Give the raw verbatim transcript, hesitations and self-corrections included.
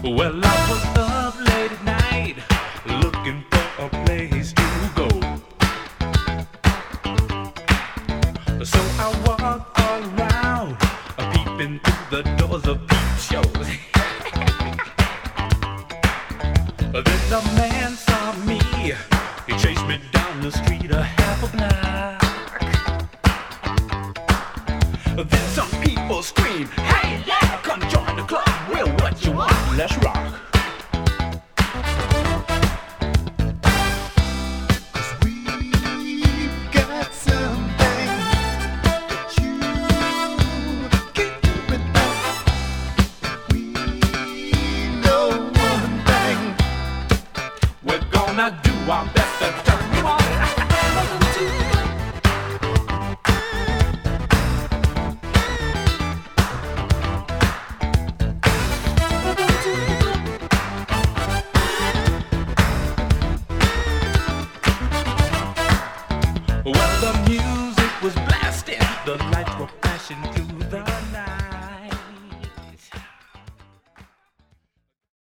Well, I was up late at night looking for a place to go. So I walked all around, peeping through the doors of peep shows. Then a man saw me, he chased me down the street a half a block. Then some people scream, "Hey, yeah, come join the club. Well, what you want? Let's rock." I do our best to turn you on. Well, the music was blasting, the lights were flashing through